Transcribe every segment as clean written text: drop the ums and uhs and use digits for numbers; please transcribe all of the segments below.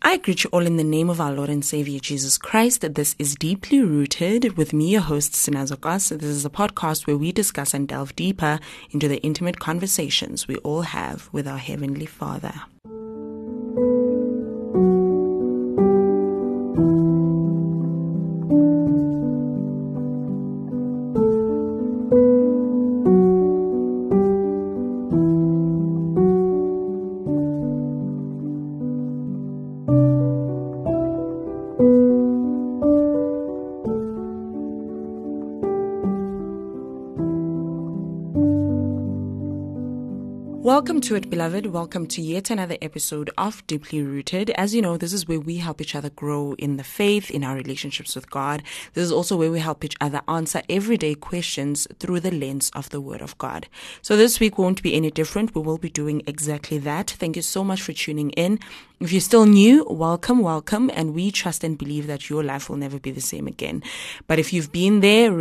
I greet you all in the name of our Lord and Savior Jesus Christ. This is Deeply Rooted with me, your host, Sinazokas. This is a podcast where we discuss and delve deeper into the intimate conversations we all have with our Heavenly Father. Welcome to it, beloved. Welcome to yet another episode of Deeply Rooted. As you know, this is where we help each other grow in the faith, in our relationships with God. This is also where we help each other answer everyday questions through the lens of the Word of God. So this week won't be any different. We will be doing exactly that. Thank you so much for tuning in. If you're still new, welcome, and we trust and believe that your life will never be the same again. But if you've been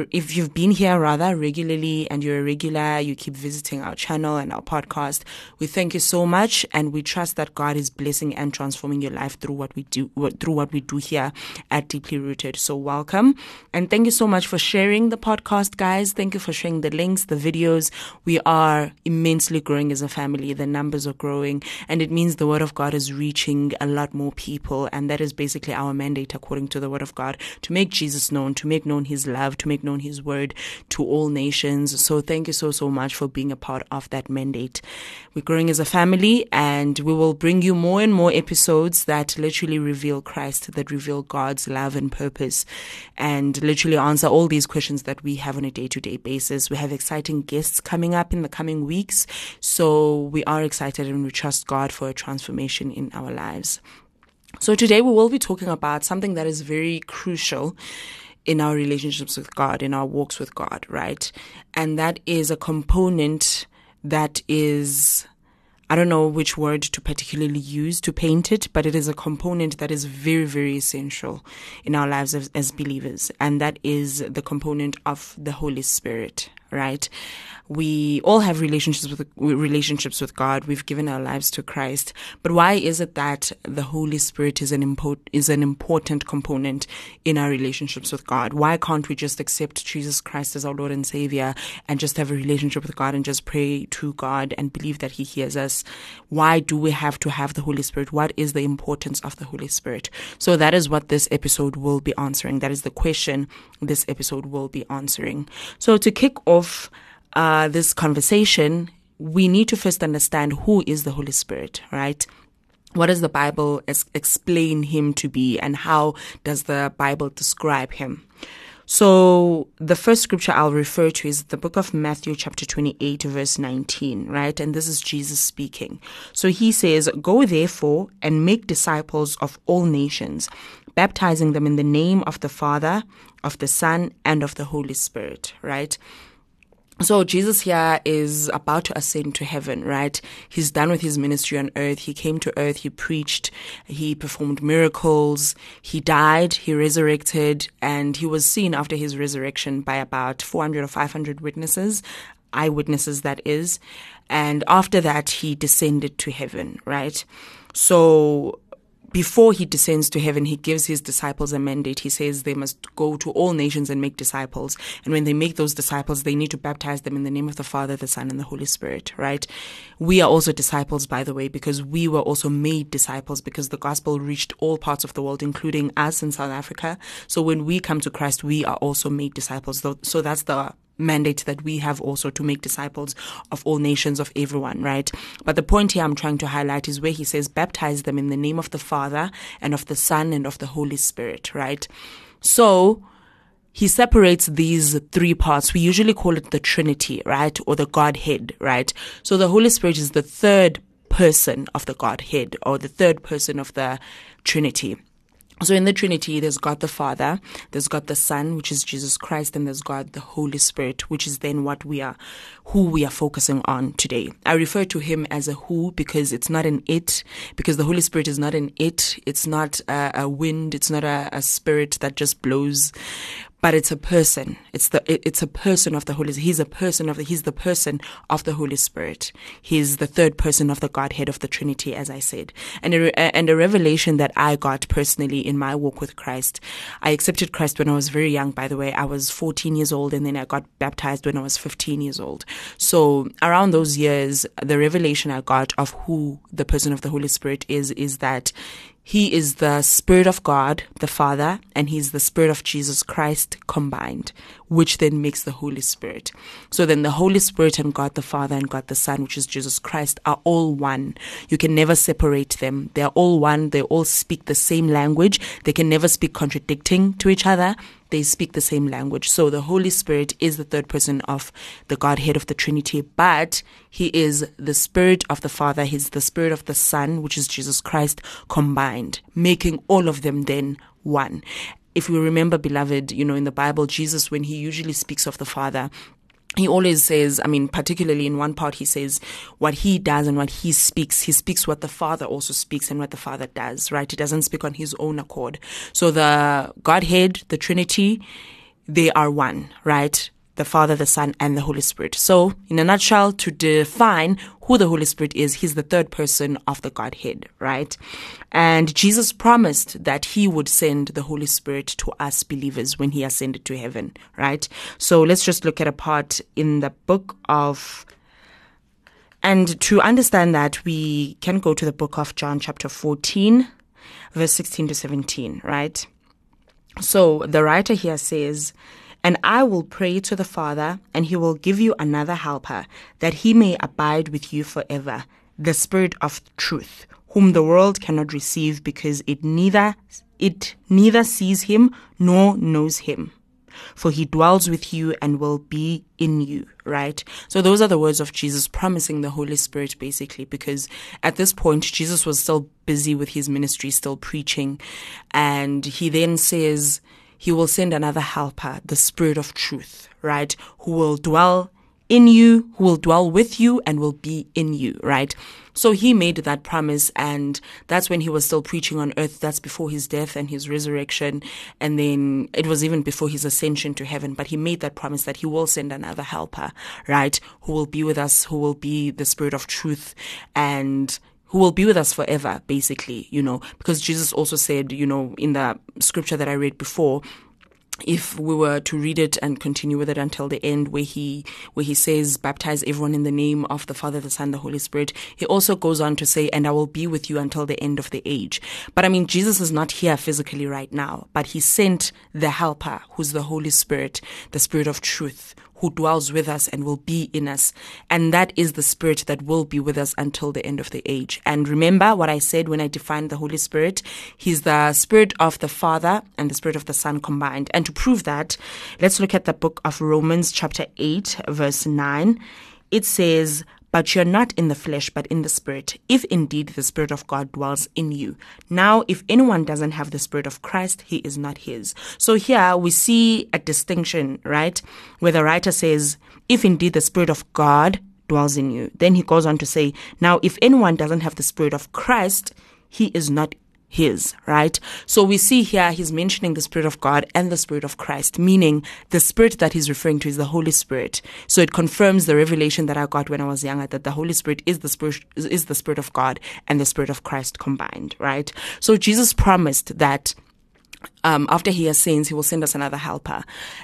here regularly and you're a regular, you keep visiting our channel and our podcast, we thank you so much, and we trust that God is blessing and transforming your life through what we do here at Deeply Rooted. So welcome, and thank you so much for sharing the podcast, guys. Thank you for sharing the links, the videos. We are immensely growing as a family. The numbers are growing, and it means the Word of God is reaching a lot more people, and that is basically our mandate according to the Word of God, to make Jesus known, to make known His love, to make known His Word to all nations. So thank you so much for being a part of that mandate. We're growing as a family, and we will bring you more and more episodes that literally reveal Christ, that reveal God's love and purpose, and literally answer all these questions that we have on a day-to-day basis. We have exciting guests coming up in the coming weeks, so we are excited and we trust God for a transformation in our lives. So today we will be talking about something that is very crucial in our relationships with God, in our walks with God, right? And that is a component that is, I don't know which word to particularly use to paint it, but it is a component that is very, very essential in our lives as believers. And that is the component of the Holy Spirit, right? We all have relationships with God. We've given our lives to Christ. But why is it that the Holy Spirit is an important component in our relationships with God? Why can't we just accept Jesus Christ as our Lord and Savior and just have a relationship with God and just pray to God and believe that He hears us? Why do we have to have the Holy Spirit? What is the importance of the Holy Spirit? So that is what this episode will be answering. That is the question this episode will be answering. So to kick off this conversation, we need to first understand who is the Holy Spirit, right? What does the Bible explain Him to be, and how does the Bible describe Him? So the first scripture I'll refer to is the book of Matthew chapter 28 verse 19, right? And this is Jesus speaking. So He says, "Go therefore and make disciples of all nations, baptizing them in the name of the Father, of the Son, and of the Holy Spirit," right? So Jesus here is about to ascend to heaven, right? He's done with His ministry on earth. He came to earth, He preached, He performed miracles, He died, He resurrected, and He was seen after His resurrection by about 400 or 500 witnesses, eyewitnesses that is. And after that, He descended to heaven, right? So before He descends to heaven, He gives His disciples a mandate. He says they must go to all nations and make disciples. And when they make those disciples, they need to baptize them in the name of the Father, the Son, and the Holy Spirit, right? We are also disciples, by the way, because we were also made disciples because the gospel reached all parts of the world, including us in South Africa. So when we come to Christ, we are also made disciples. So that's the mandate that we have also, to make disciples of all nations, of everyone, right? But the point here I'm trying to highlight is where He says, baptize them in the name of the Father and of the Son and of the Holy Spirit, right? So He separates these three parts. We usually call it the Trinity, right? Or the Godhead, right? So the Holy Spirit is the third person of the Godhead, or the third person of the Trinity. So in the Trinity, there's God the Father, there's God the Son, which is Jesus Christ, and there's God the Holy Spirit, which is then who we are focusing on today. I refer to Him as a who because it's not an it, because the Holy Spirit is not an it. It's not a wind. It's not a spirit that just blows. but it's a person. It's a person of the Holy Spirit. He's the person of the Holy Spirit. He's the third person of the Godhead of the Trinity, as I said. And a revelation that I got personally in my walk with Christ. I accepted Christ when I was very young, by the way. I was 14 years old, and then I got baptized when I was 15 years old. So around those years, the revelation I got of who the person of the Holy Spirit is that He is the Spirit of God, the Father, and He's the Spirit of Jesus Christ combined, which then makes the Holy Spirit. So then the Holy Spirit and God the Father and God the Son, which is Jesus Christ, are all one. You can never separate them. They're all one. They all speak the same language. They can never speak contradicting to each other. They speak the same language. So the Holy Spirit is the third person of the Godhead of the Trinity, but He is the Spirit of the Father. He's the Spirit of the Son, which is Jesus Christ, combined, making all of them then one. If we remember, beloved, in the Bible, Jesus, when He usually speaks of the Father, He always says, particularly in one part, He says what He does and what He speaks what the Father also speaks and what the Father does, right? He doesn't speak on His own accord. So the Godhead, the Trinity, they are one, right? The Father, the Son, and the Holy Spirit. So, in a nutshell, to define who the Holy Spirit is, He's the third person of the Godhead, right? And Jesus promised that He would send the Holy Spirit to us believers when He ascended to heaven, right? So let's just look at a part in the book of... And to understand that, we can go to the book of John chapter 14, verse 16 to 17, right? So the writer here says, "And I will pray to the Father, and He will give you another helper, that He may abide with you forever, the Spirit of truth, whom the world cannot receive, because it neither sees Him nor knows Him. For He dwells with you and will be in you," right? So those are the words of Jesus promising the Holy Spirit, basically, because at this point, Jesus was still busy with His ministry, still preaching. And He then says He will send another helper, the Spirit of truth, right? Who will dwell in you, who will dwell with you and will be in you, right? So He made that promise, and that's when He was still preaching on earth. That's before His death and His resurrection. And then it was even before His ascension to heaven. But He made that promise that He will send another helper, right? Who will be with us, who will be the Spirit of truth, and who will be with us forever, basically, because Jesus also said, in the scripture that I read before, if we were to read it and continue with it until the end, where he says, baptize everyone in the name of the Father, the Son, the Holy Spirit, He also goes on to say, and I will be with you until the end of the age. But Jesus is not here physically right now, but He sent the helper, who's the Holy Spirit, the Spirit of truth, who dwells with us and will be in us. And that is the Spirit that will be with us until the end of the age. And remember what I said when I defined the Holy Spirit. He's the Spirit of the Father and the Spirit of the Son combined. And to prove that, let's look at the book of Romans chapter 8, verse 9. It says, "But you're not in the flesh, but in the Spirit, if indeed the Spirit of God dwells in you. Now, if anyone doesn't have the Spirit of Christ, he is not His." So here we see a distinction, right? Where the writer says, if indeed the Spirit of God dwells in you. Then he goes on to say, now, if anyone doesn't have the Spirit of Christ, he is not His, right? So we see here He's mentioning the Spirit of God and the Spirit of Christ, meaning the Spirit that He's referring to is the Holy Spirit. So it confirms the revelation that I got when I was younger, that the Holy Spirit is the Spirit of God and the Spirit of Christ combined, right? So Jesus promised that after He ascends, He will send us another helper.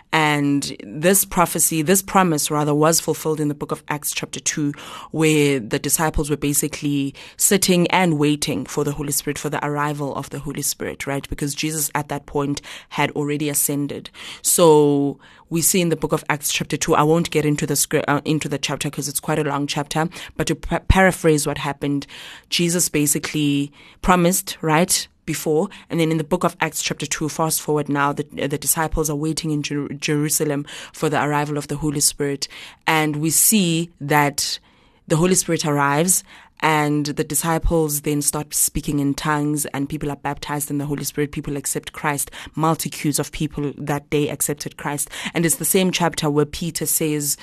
And this promise was fulfilled in the book of Acts chapter 2, where the disciples were basically sitting and waiting for the Holy Spirit, for the arrival of the Holy Spirit, right? Because Jesus at that point had already ascended. So we see in the book of Acts chapter 2, I won't get into the chapter because it's quite a long chapter, but to paraphrase what happened, Jesus basically promised, right, before, and then in the book of Acts chapter 2, fast forward now, the disciples are waiting in Jerusalem for the arrival of the Holy Spirit, and we see that the Holy Spirit arrives, and the disciples then start speaking in tongues, and people are baptized in the Holy Spirit. People accept Christ. Multitudes of people that day accepted Christ. And it's the same chapter where Peter says,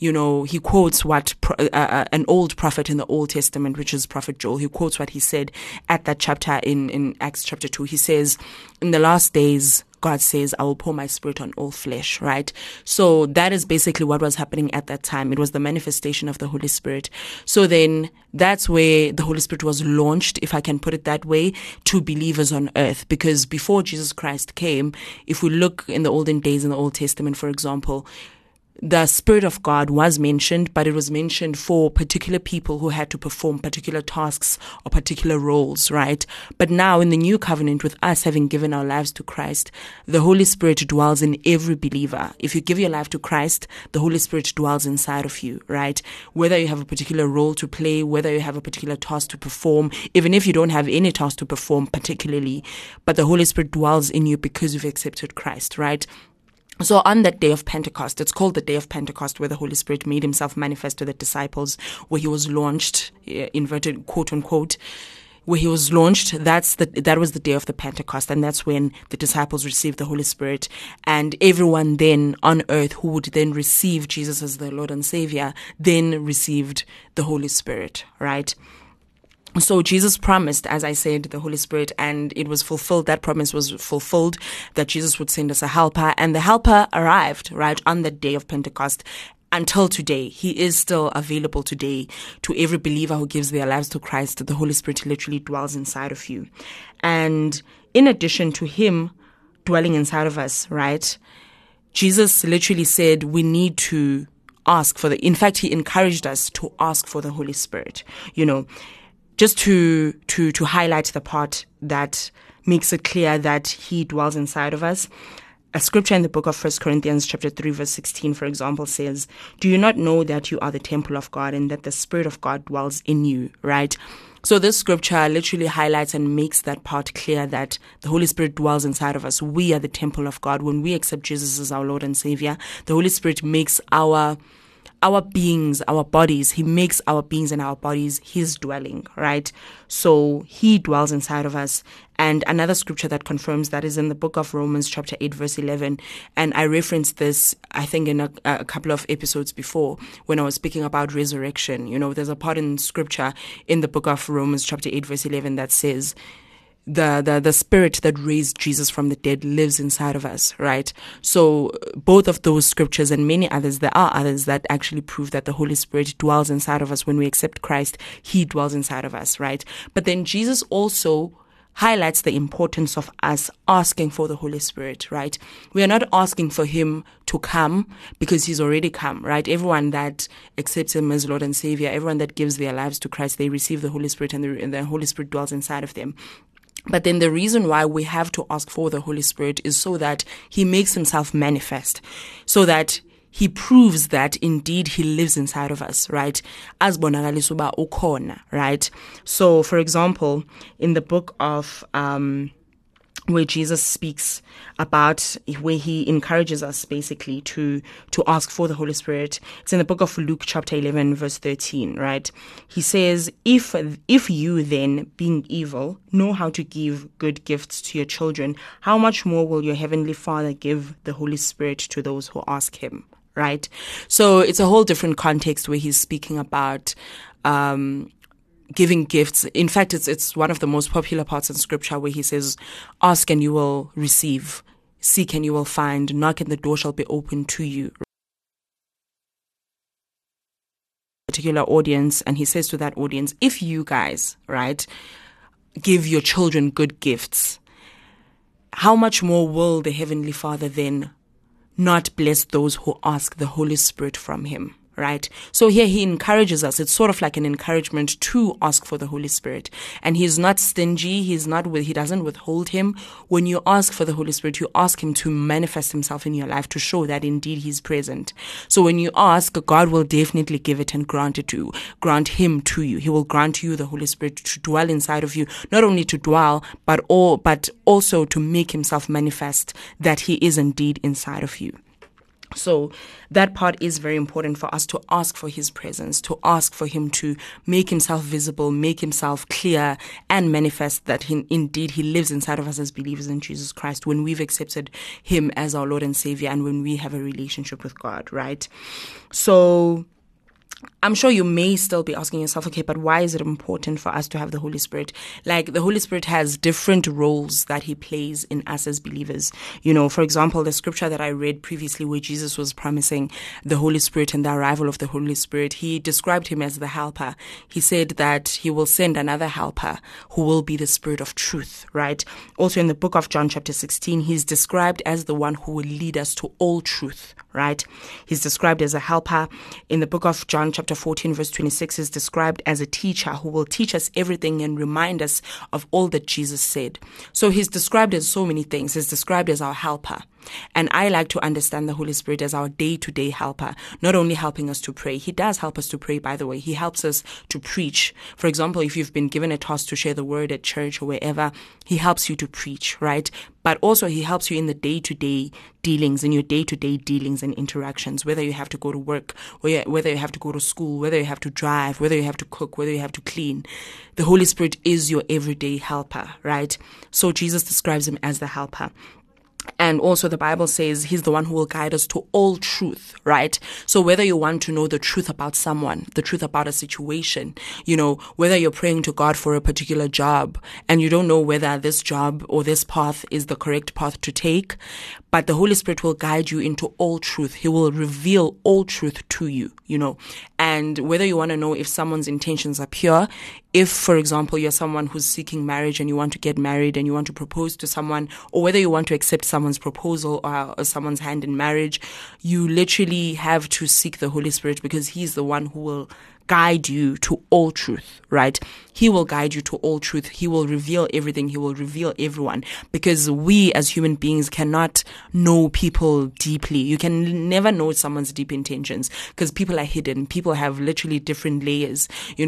he quotes what an old prophet in the Old Testament, which is Prophet Joel. He quotes what he said at that chapter in Acts chapter 2. He says, in the last days, God says, I will pour my spirit on all flesh, right? So that is basically what was happening at that time. It was the manifestation of the Holy Spirit. So then that's where the Holy Spirit was launched, if I can put it that way, to believers on earth. Because before Jesus Christ came, if we look in the olden days in the Old Testament, for example, the Spirit of God was mentioned, but it was mentioned for particular people who had to perform particular tasks or particular roles, right? But now in the new covenant, with us having given our lives to Christ, the Holy Spirit dwells in every believer. If you give your life to Christ, the Holy Spirit dwells inside of you, right? Whether you have a particular role to play, whether you have a particular task to perform, even if you don't have any task to perform particularly, but the Holy Spirit dwells in you because you've accepted Christ, right? So on that day of Pentecost, it's called the day of Pentecost, where the Holy Spirit made himself manifest to the disciples, where he was launched, inverted quote unquote, where he was launched. That was the day of the Pentecost, and that's when the disciples received the Holy Spirit. And everyone then on earth who would then receive Jesus as their Lord and Savior then received the Holy Spirit, right? So Jesus promised, as I said, the Holy Spirit, and it was fulfilled. That promise was fulfilled, that Jesus would send us a helper, and the helper arrived, right, on the day of Pentecost. Until today, he is still available today to every believer who gives their lives to Christ. The Holy Spirit literally dwells inside of you. And in addition to him dwelling inside of us, right, Jesus literally said we need to ask for in fact, he encouraged us to ask for the Holy Spirit, just to highlight the part that makes it clear that he dwells inside of us. A scripture in the book of 1 Corinthians chapter 3 verse 16, for example, says, do you not know that you are the temple of God and that the Spirit of God dwells in you, right? So this scripture literally highlights and makes that part clear, that the Holy Spirit dwells inside of us. We are the temple of God. When we accept Jesus as our Lord and Savior, the Holy Spirit makes our beings, our bodies, he makes our beings and our bodies his dwelling, right? So he dwells inside of us. And another scripture that confirms that is in the book of Romans chapter 8 verse 11. And I referenced this, I think, in a couple of episodes before when I was speaking about resurrection. There's a part in scripture in the book of Romans chapter 8 verse 11 that says, the Spirit that raised Jesus from the dead lives inside of us, right? So both of those scriptures and many others, there are others that actually prove that the Holy Spirit dwells inside of us. When we accept Christ, he dwells inside of us, right? But then Jesus also highlights the importance of us asking for the Holy Spirit, right? We are not asking for him to come because he's already come, right? Everyone that accepts him as Lord and Savior, everyone that gives their lives to Christ, they receive the Holy Spirit, and the Holy Spirit dwells inside of them. But then the reason why we have to ask for the Holy Spirit is so that he makes himself manifest, so that he proves that indeed he lives inside of us, right? As bonakaliswa uba ukhona, right? So, for example, in the book of where Jesus speaks about, where he encourages us basically to ask for the Holy Spirit. It's in the book of Luke chapter 11 verse 13, right? He says, if you then, being evil, know how to give good gifts to your children, how much more will your heavenly Father give the Holy Spirit to those who ask him, right? So it's a whole different context where he's speaking about giving gifts. In fact, it's one of the most popular parts in scripture where he says, ask and you will receive, seek and you will find, knock and the door shall be opened to you. Particular audience, and he says to that audience, if you guys, right, give your children good gifts, how much more will the Heavenly Father then not bless those who ask the Holy Spirit from him? Right? So here he encourages us. It's sort of like an encouragement to ask for the Holy Spirit. And he's not stingy. He doesn't withhold him. When you ask for the Holy Spirit, you ask him to manifest himself in your life to show that indeed he's present. So when you ask, God will definitely give it and grant him to you. He will grant you the Holy Spirit to dwell inside of you, not only to dwell, but also to make himself manifest that he is indeed inside of you. So that part is very important for us, to ask for his presence, to ask for him to make himself visible, make himself clear and manifest that indeed he lives inside of us as believers in Jesus Christ when we've accepted him as our Lord and Savior and when we have a relationship with God, right? So I'm sure you may still be asking yourself, okay, but why is it important for us to have the Holy Spirit? Like, the Holy Spirit has different roles that he plays in us as believers. For example, the scripture that I read previously where Jesus was promising the Holy Spirit and the arrival of the Holy Spirit, he described him as the helper. He said that he will send another helper who will be the Spirit of truth, right? Also in the book of John chapter 16, he's described as the one who will lead us to all truth, right? He's described as a helper. In the book of John chapter 14 verse 26 is described as a teacher who will teach us everything and remind us of all that Jesus said. So he's described as so many things. He's described as our helper. And I like to understand the Holy Spirit as our day-to-day helper, not only helping us to pray. He does help us to pray, by the way. He helps us to preach. For example, if you've been given a task to share the word at church or wherever, he helps you to preach, right? But also he helps you in the day-to-day dealings, in your day-to-day dealings and interactions, whether you have to go to work, whether you have to go to school, whether you have to drive, whether you have to cook, whether you have to clean. The Holy Spirit is your everyday helper, right? So Jesus describes him as the helper. And also the Bible says he's the one who will guide us to all truth, right? So whether you want to know the truth about someone, the truth about a situation, whether you're praying to God for a particular job and you don't know whether this job or this path is the correct path to take, but the Holy Spirit will guide you into all truth. He will reveal all truth to you, and whether you want to know if someone's intentions are pure, if, for example, you're someone who's seeking marriage and you want to get married and you want to propose to someone, or whether you want to accept someone's proposal or someone's hand in marriage, you literally have to seek the Holy Spirit because he's the one who will guide you to all truth, right? He will guide you to all truth. He will reveal everything. He will reveal everyone, because we as human beings cannot know people deeply. You can never know someone's deep intentions because people are hidden. People have literally different layers.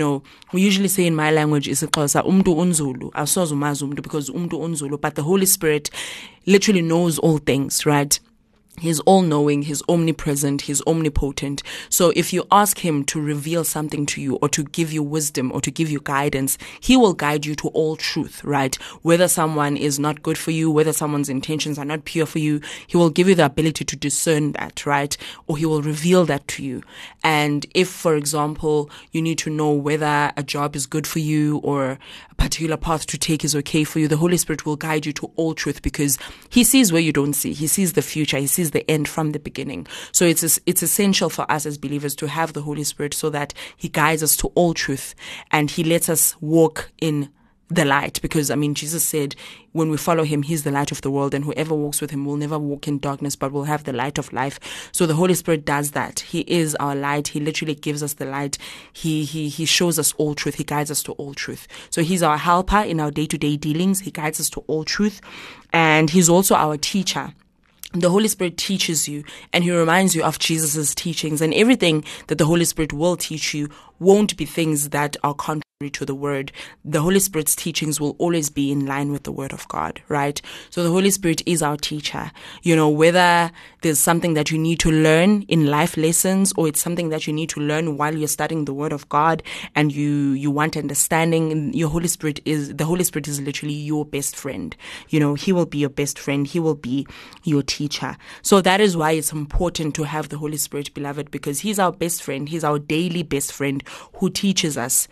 We usually say in my language, isiXhosa, umntu unzulu, awusoze umazi umntu because umntu unzulu, but the Holy Spirit literally knows all things, right? He's all-knowing, he's omnipresent, he's omnipotent. So if you ask him to reveal something to you or to give you wisdom or to give you guidance, he will guide you to all truth, right? Whether someone is not good for you, whether someone's intentions are not pure for you, he will give you the ability to discern that, right? Or he will reveal that to you. And if, for example, you need to know whether a job is good for you or a particular path to take is okay for you, the Holy Spirit will guide you to all truth because he sees where you don't see. He sees the future. He sees the end from the beginning. So it's essential for us as believers to have the Holy Spirit so that he guides us to all truth and he lets us walk in the light, because Jesus said when we follow him, he's the light of the world, and whoever walks with him will never walk in darkness but will have the light of life. So the Holy Spirit does that. He is our light. He literally gives us the light. He shows us all truth. He guides us to all truth. So he's our helper in our day-to-day dealings. He guides us to all truth, and he's also our teacher. The Holy Spirit teaches you and he reminds you of Jesus' teachings, and everything that the Holy Spirit will teach you won't be things that are contrary to the word. The Holy Spirit's teachings will always be in line with the word of God, right? So the Holy Spirit is our teacher. Whether there's something that you need to learn in life lessons or it's something that you need to learn while you're studying the word of God and you want understanding, the Holy Spirit is literally your best friend. He will be your best friend. He will be your teacher. So that is why it's important to have the Holy Spirit, beloved, because he's our best friend. He's our daily best friend who teaches us,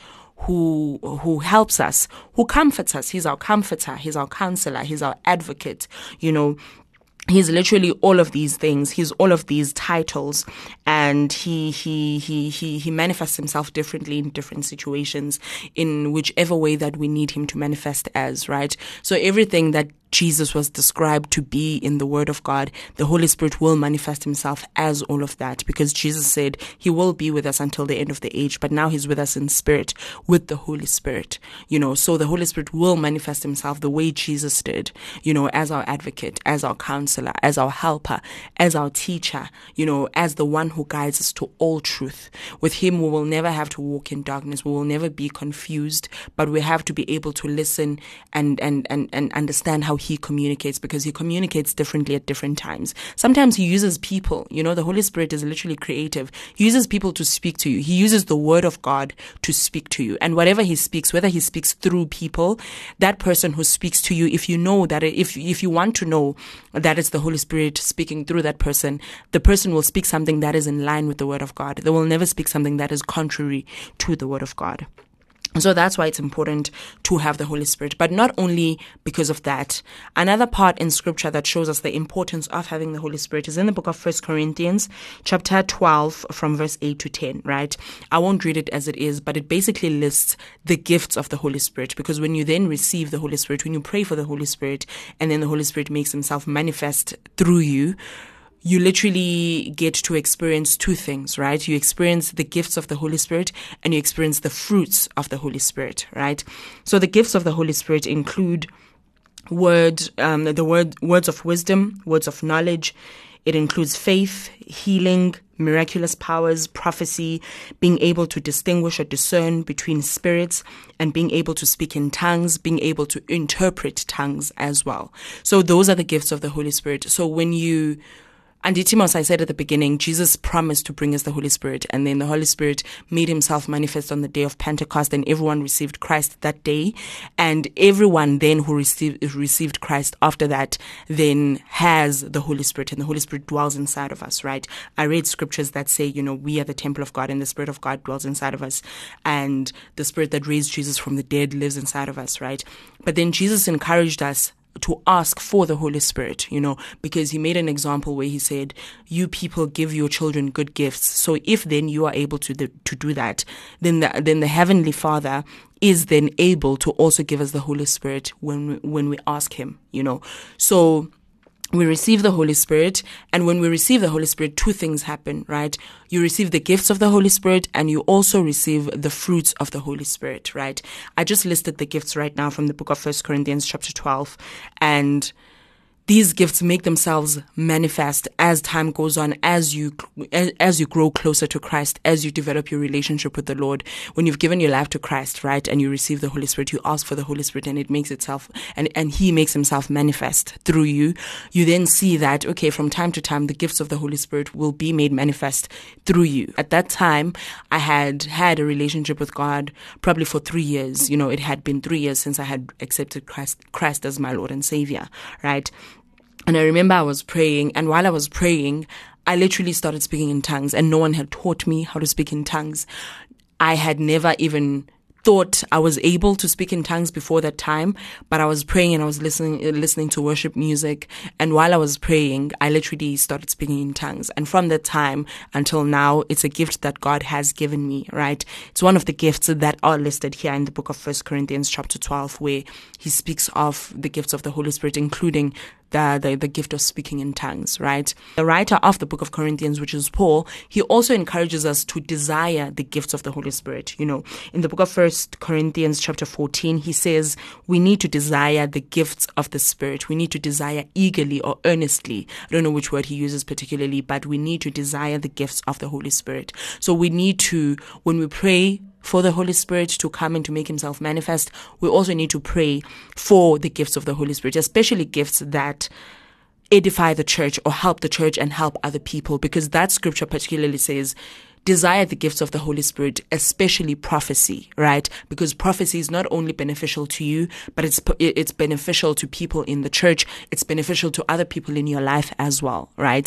who helps us, who comforts us. He's our comforter. He's our counselor. He's our advocate. He's literally all of these things. He's all of these titles, and he manifests himself differently in different situations, in whichever way that we need him to manifest as, right? So everything that Jesus was described to be in the Word of God, the Holy Spirit will manifest himself as all of that, because Jesus said he will be with us until the end of the age, but now he's with us in spirit with the Holy Spirit, so the Holy Spirit will manifest himself the way Jesus did, as our advocate, as our counselor, as our helper, as our teacher, as the one who guides us to all truth. With him, we will never have to walk in darkness. We will never be confused, but we have to be able to listen and understand how he communicates, because he communicates differently at different times. Sometimes he uses people. The Holy Spirit is literally creative. He uses people to speak to you. He uses the word of God to speak to you. And whatever he speaks, whether he speaks through people, that person who speaks to you, if you know that, if you want to know that it's the Holy Spirit speaking through that person, the person will speak something that is in line with the word of God. They will never speak something that is contrary to the word of God. So that's why it's important to have the Holy Spirit. But not only because of that, another part in scripture that shows us the importance of having the Holy Spirit is in the book of 1 Corinthians, chapter 12, from verse 8 to 10, right? I won't read it as it is, but it basically lists the gifts of the Holy Spirit. Because when you then receive the Holy Spirit, when you pray for the Holy Spirit, and then the Holy Spirit makes himself manifest through you, you literally get to experience two things, right? You experience the gifts of the Holy Spirit and you experience the fruits of the Holy Spirit, right? So the gifts of the Holy Spirit include words of wisdom, words of knowledge. It includes faith, healing, miraculous powers, prophecy, being able to distinguish or discern between spirits, and being able to speak in tongues, being able to interpret tongues as well. So those are the gifts of the Holy Spirit. So and Timos, I said at the beginning, Jesus promised to bring us the Holy Spirit, and then the Holy Spirit made himself manifest on the day of Pentecost, and everyone received Christ that day. And everyone then who received Christ after that then has the Holy Spirit, and the Holy Spirit dwells inside of us, right? I read scriptures that say, we are the temple of God, and the Spirit of God dwells inside of us, and the Spirit that raised Jesus from the dead lives inside of us, right? But then Jesus encouraged us to ask for the Holy Spirit, because he made an example where he said, you people give your children good gifts. So if then you are able to do that, then the Heavenly Father is then able to also give us the Holy Spirit when we ask him, So we receive the Holy Spirit, and when we receive the Holy Spirit, two things happen, right? You receive the gifts of the Holy Spirit, and you also receive the fruits of the Holy Spirit, right? I just listed the gifts right now from the book of 1 Corinthians chapter 12, and these gifts make themselves manifest as time goes on, as you grow closer to Christ, as you develop your relationship with the Lord. When you've given your life to Christ, right, and you receive the Holy Spirit, you ask for the Holy Spirit, and it makes itself, and he makes himself manifest through you. You then see that, okay, from time to time, the gifts of the Holy Spirit will be made manifest through you. At that time, I had a relationship with God probably for 3 years. It had been 3 years since I had accepted Christ as my Lord and Savior, right? And I remember I was praying, and while I was praying, I literally started speaking in tongues, and no one had taught me how to speak in tongues. I had never even thought I was able to speak in tongues before that time, but I was praying and I was listening to worship music. And while I was praying, I literally started speaking in tongues. And from that time until now, it's a gift that God has given me, right? It's one of the gifts that are listed here in the book of 1 Corinthians chapter 12, where he speaks of the gifts of the Holy Spirit, including the gift of speaking in tongues, right? The writer of the book of Corinthians, which is Paul, he also encourages us to desire the gifts of the Holy Spirit. In the book of 1 Corinthians chapter 14, he says we need to desire the gifts of the Spirit. We need to desire eagerly or earnestly. I don't know which word he uses particularly, but we need to desire the gifts of the Holy Spirit. So we need to, when we pray for the Holy Spirit to come and to make himself manifest, we also need to pray for the gifts of the Holy Spirit, especially gifts that edify the church or help the church and help other people, because that scripture particularly says, desire the gifts of the Holy Spirit, especially prophecy, right? Because prophecy is not only beneficial to you, but it's beneficial to people in the church. It's beneficial to other people in your life as well, right?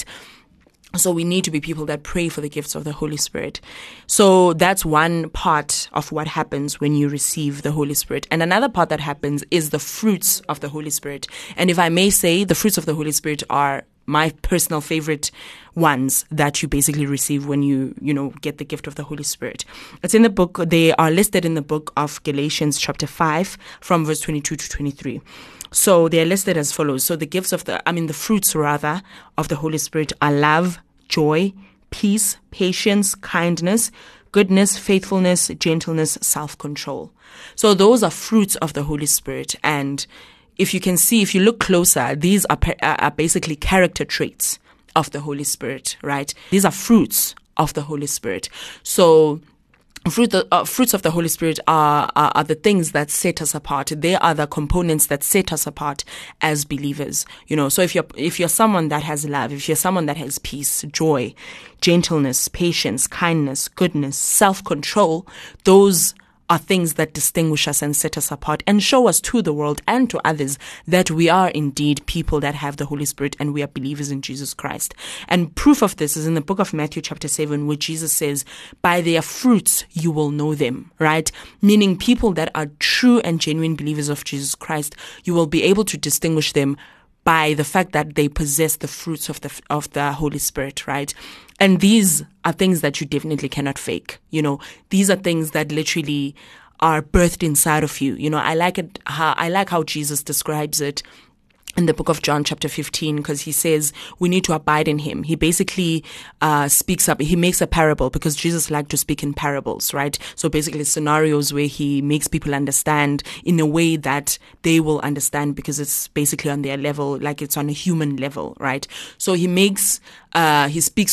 So we need to be people that pray for the gifts of the Holy Spirit. So that's one part of what happens when you receive the Holy Spirit. And another part that happens is the fruits of the Holy Spirit. And if I may say, the fruits of the Holy Spirit are my personal favorite ones that you basically receive when you get the gift of the Holy Spirit. It's in the book, they are listed in the book of Galatians chapter 5 from verse 22 to 23. So they are listed as follows. So the fruits rather of the Holy Spirit are love, joy, peace, patience, kindness, goodness, faithfulness, gentleness, self-control. So those are fruits of the Holy Spirit. And if you look closer, these are basically character traits of the Holy Spirit, right? These are fruits of the Holy Spirit. So fruits of the Holy Spirit are the things that set us apart. They are the components that set us apart as believers. So if you're someone that has love, if you're someone that has peace, joy, gentleness, patience, kindness, goodness, self-control, those are things that distinguish us and set us apart and show us to the world and to others that we are indeed people that have the Holy Spirit and we are believers in Jesus Christ. And proof of this is in the book of Matthew chapter 7, where Jesus says, by their fruits you will know them, right? Meaning people that are true and genuine believers of Jesus Christ, you will be able to distinguish them by the fact that they possess the fruits of the Holy Spirit, right? And these are things that you definitely cannot fake. These are things that literally are birthed inside of you. I like how Jesus describes it in the book of John chapter 15, because he says we need to abide in him. He basically he makes a parable, because Jesus liked to speak in parables, right? So basically scenarios where he makes people understand in a way that they will understand, because it's basically on their level, like it's on a human level, right? So he makes a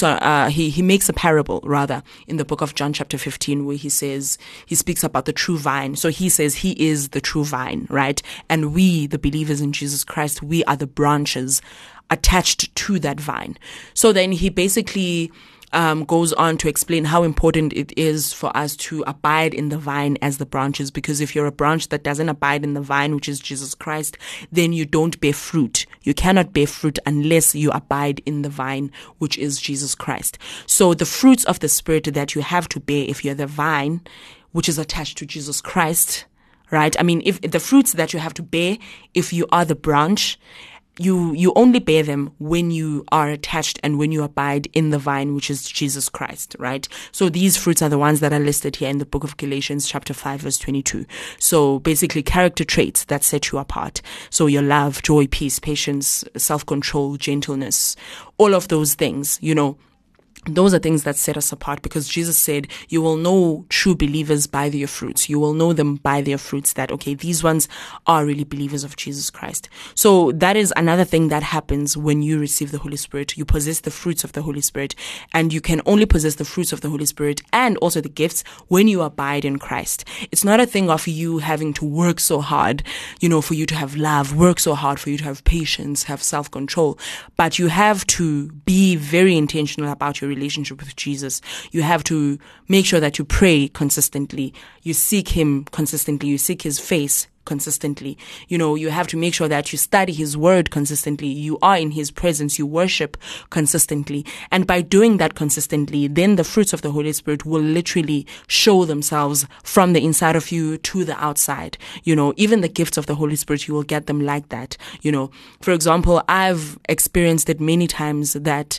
parable rather in the book of John chapter 15, where he speaks about the true vine. So he says he is the true vine, right? And we, the believers in Jesus Christ, we are the branches attached to that vine. So then he basically goes on to explain how important it is for us to abide in the vine as the branches, because if you're a branch that doesn't abide in the vine, which is Jesus Christ, then you don't bear fruit. You cannot bear fruit unless you abide in the vine, which is Jesus Christ. So the fruits of the Spirit that you have to bear if you're the vine, which is attached to Jesus Christ, right? I mean, if the fruits that you have to bear, if you are the branch, you only bear them when you are attached and when you abide in the vine, which is Jesus Christ, right? So these fruits are the ones that are listed here in the book of Galatians chapter 5 verse 22. So basically character traits that set you apart. So your love, joy, peace, patience, self-control, gentleness, all of those things, those are things that set us apart, because Jesus said, you will know true believers by their fruits. You will know them by their fruits, that, okay, these ones are really believers of Jesus Christ. So that is another thing that happens when you receive the Holy Spirit. You possess the fruits of the Holy Spirit, and you can only possess the fruits of the Holy Spirit and also the gifts when you abide in Christ. It's not a thing of you having to work so hard, for you to have love, work so hard for you to have patience, have self-control, but you have to be very intentional about your relationship with Jesus. You have to make sure that you pray consistently, you seek him consistently, you seek his face consistently. You have to make sure that you study his word consistently, you are in his presence, you worship consistently. And by doing that consistently, then the fruits of the Holy Spirit will literally show themselves from the inside of you to the outside. Even the gifts of the Holy Spirit, you will get them like that. For example, I've experienced it many times that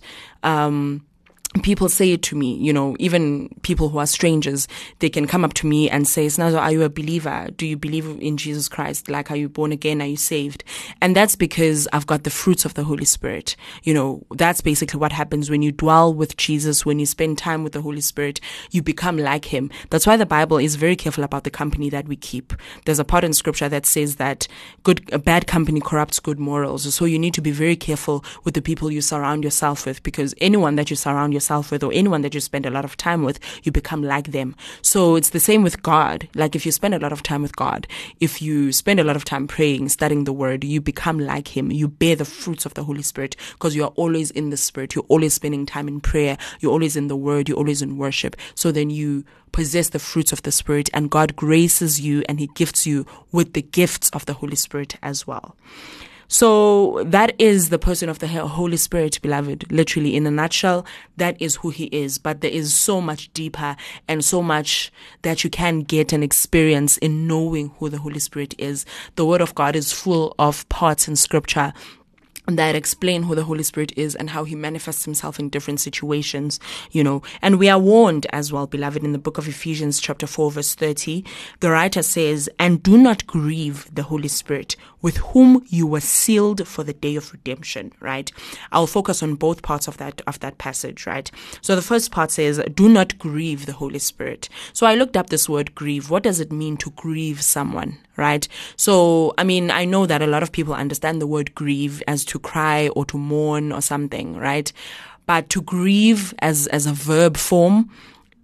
people say it to me, even people who are strangers, they can come up to me and say, Snazo, are you a believer? Do you believe in Jesus Christ? Like, are you born again? Are you saved? And that's because I've got the fruits of the Holy Spirit. That's basically what happens when you dwell with Jesus, when you spend time with the Holy Spirit, you become like him. That's why the Bible is very careful about the company that we keep. There's a part in scripture that says that bad company corrupts good morals. So you need to be very careful with the people you surround yourself with, because anyone that you surround yourself with, or anyone that you spend a lot of time with, you become like them. So it's the same with God. Like if you spend a lot of time with God, if you spend a lot of time praying, studying the word, you become like him. You bear the fruits of the Holy Spirit, because you are always in the Spirit. You're always spending time in prayer. You're always in the word. You're always in worship. So then you possess the fruits of the Spirit, and God graces you and he gifts you with the gifts of the Holy Spirit as well. So that is the person of the Holy Spirit, beloved. Literally, in a nutshell, that is who he is. But there is so much deeper and so much that you can get and experience in knowing who the Holy Spirit is. The Word of God is full of parts in Scripture that explain who the Holy Spirit is and how he manifests himself in different situations, And we are warned as well, beloved, in the book of Ephesians chapter 4 verse 30, the writer says, and do not grieve the Holy Spirit, with whom you were sealed for the day of redemption, right? I'll focus on both parts of that passage, right? So the first part says, do not grieve the Holy Spirit. So I looked up this word grieve. What does it mean to grieve someone, right? So, I mean, I know that a lot of people understand the word grieve as to cry or to mourn or something, right? But to grieve as a verb form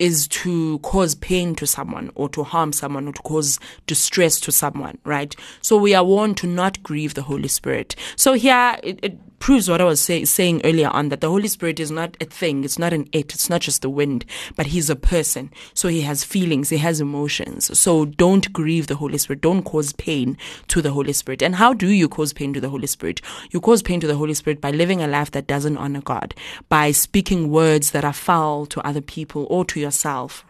is to cause pain to someone, or to harm someone, or to cause distress to someone, right? So we are warned to not grieve the Holy Spirit. So here it proves what I was saying earlier on, that the Holy Spirit is not a thing, it's not it's not just the wind, but he's a person. So he has feelings, he has emotions. So don't grieve the Holy Spirit, don't cause pain to the Holy Spirit. And how do you cause pain to the Holy Spirit? You cause pain to the Holy Spirit by living a life that doesn't honor God, by speaking words that are foul to other people or to yourself,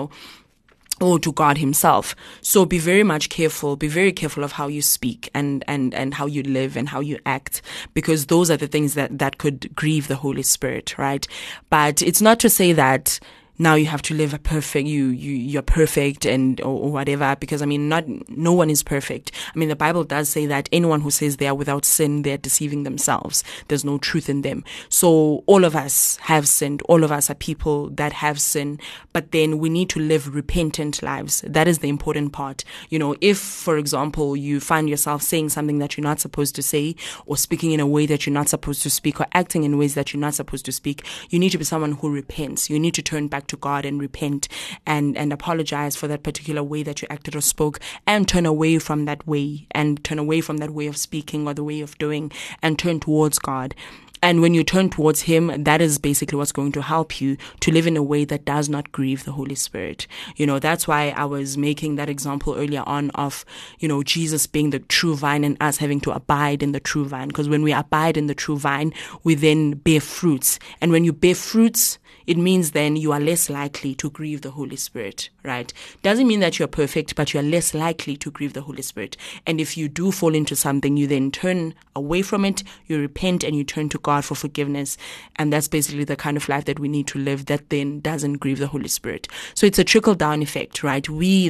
or to God himself. So be very much careful, be very careful of how you speak and how you live and how you act, because those are the things that could grieve the Holy Spirit, right? But it's not to say that now you have to live a perfect, you're perfect or whatever, because no one is perfect. The Bible does say that anyone who says they are without sin, they're deceiving themselves. There's no truth in them. So all of us have sinned. All of us are people that have sinned, but then we need to live repentant lives. That is the important part. If, for example, you find yourself saying something that you're not supposed to say, or speaking in a way that you're not supposed to speak, or acting in ways that you're not supposed to speak, you need to be someone who repents. You need to turn back to God and repent and apologize for that particular way that you acted or spoke, and turn away from that way, and turn away from that way of speaking or the way of doing, and turn towards God. And when you turn towards him, that is basically what's going to help you to live in a way that does not grieve the Holy Spirit. That's why I was making that example earlier on of, Jesus being the true vine and us having to abide in the true vine. Because when we abide in the true vine, we then bear fruits. And when you bear fruits, it means then you are less likely to grieve the Holy Spirit, right? Doesn't mean that you're perfect, but you're less likely to grieve the Holy Spirit. And if you do fall into something, you then turn away from it, you repent, and you turn to God for forgiveness. And that's basically the kind of life that we need to live that then doesn't grieve the Holy Spirit. So it's a trickle-down effect, right?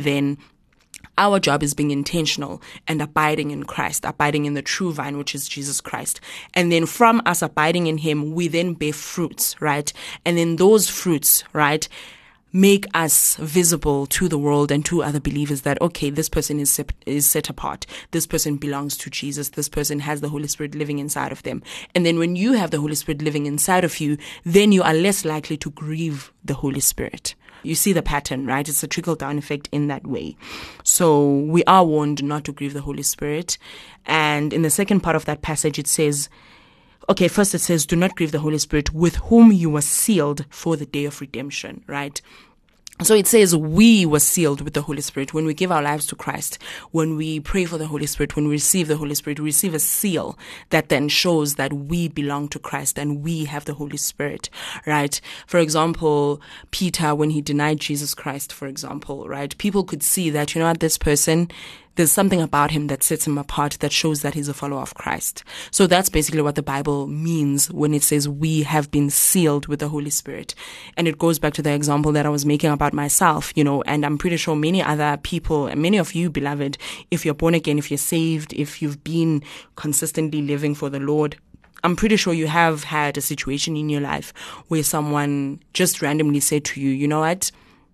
Our job is being intentional and abiding in Christ, abiding in the true vine, which is Jesus Christ. And then from us abiding in him, we then bear fruits, right? And then those fruits, right, make us visible to the world and to other believers that, okay, this person is set apart. This person belongs to Jesus. This person has the Holy Spirit living inside of them. And then when you have the Holy Spirit living inside of you, then you are less likely to grieve the Holy Spirit. You see the pattern, right? It's a trickle-down effect in that way. So we are warned not to grieve the Holy Spirit. And in the second part of that passage, it says, first it says, do not grieve the Holy Spirit, with whom you were sealed for the day of redemption, right? So it says we were sealed with the Holy Spirit. When we give our lives to Christ, when we pray for the Holy Spirit, when we receive the Holy Spirit, we receive a seal that then shows that we belong to Christ and we have the Holy Spirit, right? For example, Peter, when he denied Jesus Christ, for example, right? People could see that, this person, there's something about him that sets him apart, that shows that he's a follower of Christ. So that's basically what the Bible means when it says we have been sealed with the Holy Spirit. And it goes back to the example that I was making about myself, and I'm pretty sure many other people, and many of you, beloved, if you're born again, if you're saved, if you've been consistently living for the Lord, I'm pretty sure you have had a situation in your life where someone just randomly said to you, you know what?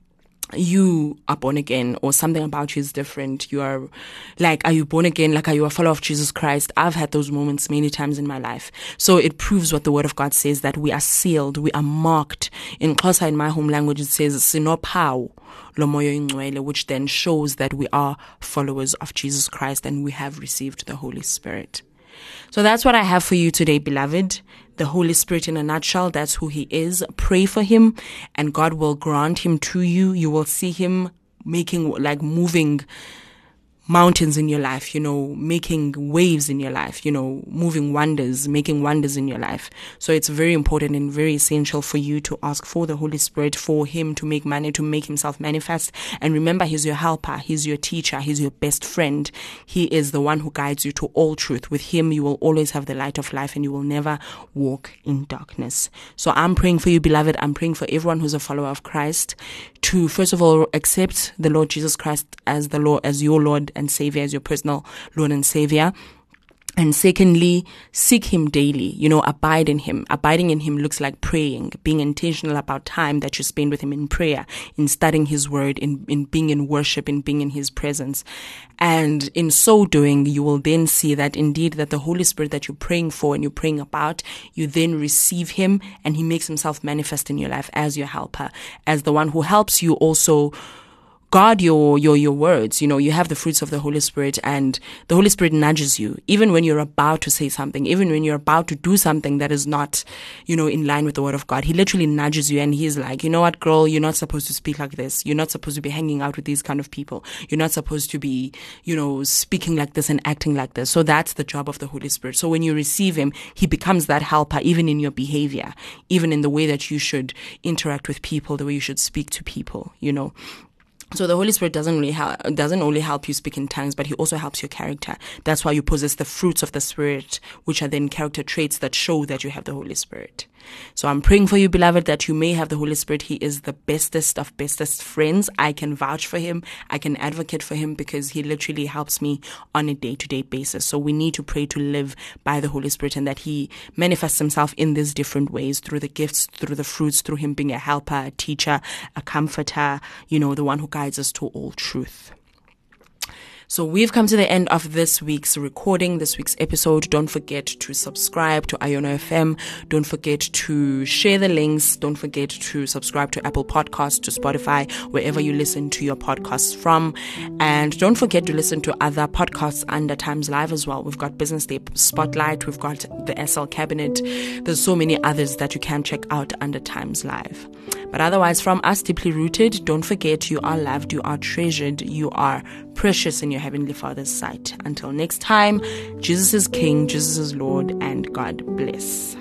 You are born again, or something about you is different. You are are you born again? Are you a follower of Jesus Christ? I've had those moments many times in my life. So it proves what the word of God says, that we are sealed, we are marked. In Xhosa, in my home language, it says, sinophawu lomoya ingcwele, which then shows that we are followers of Jesus Christ and we have received the Holy Spirit. So that's what I have for you today, beloved. The Holy Spirit in a nutshell, that's who he is. Pray for him and God will grant him to you. You will see him moving mountains in your life, making waves in your life, moving wonders, making wonders in your life. So it's very important and very essential for you to ask for the Holy Spirit, for him to make himself manifest. And remember, he's your helper, he's your teacher, he's your best friend. He is the one who guides you to all truth. With him, you will always have the light of life and you will never walk in darkness. So I'm praying for you, beloved. I'm praying for everyone who's a follower of Christ to, first of all, accept the Lord Jesus Christ as your Lord and Savior, as your personal Lord and Savior. And secondly, seek him daily, abide in him. Abiding in him looks like praying, being intentional about time that you spend with him in prayer, in studying his word, in being in worship, in being in his presence. And in so doing, you will then see that indeed that the Holy Spirit that you're praying for and you're praying about, you then receive him and he makes himself manifest in your life as your helper, as the one who helps you also guard your words. You have the fruits of the Holy Spirit, and the Holy Spirit nudges you, even when you're about to say something, even when you're about to do something that is not, in line with the word of God. He literally nudges you and he's like, you know what, girl, you're not supposed to speak like this. You're not supposed to be hanging out with these kind of people. You're not supposed to be, speaking like this and acting like this. So that's the job of the Holy Spirit. So when you receive him, he becomes that helper, even in your behavior, even in the way that you should interact with people, the way you should speak to people, So the Holy Spirit doesn't only help you speak in tongues, but he also helps your character. That's why you possess the fruits of the Spirit, which are then character traits that show that you have the Holy Spirit. So I'm praying for you, beloved, that you may have the Holy Spirit. He is the bestest of bestest friends. I can vouch for him. I can advocate for him because he literally helps me on a day-to-day basis. So we need to pray to live by the Holy Spirit and that he manifests himself in these different ways, through the gifts, through the fruits, through him being a helper, a teacher, a comforter, the one who guides us to all truth. So we've come to the end of this week's recording, this week's episode. Don't forget to subscribe to Iono FM. Don't forget to share the links. Don't forget to subscribe to Apple Podcasts, to Spotify, wherever you listen to your podcasts from. And don't forget to listen to other podcasts under Times Live as well. We've got Business Day Spotlight. We've got the SL Cabinet. There's so many others that you can check out under Times Live. But otherwise, from us, Deeply Rooted, don't forget you are loved, you are treasured, you are precious in your Heavenly Father's sight. Until next time, Jesus is King, Jesus is Lord, and God bless.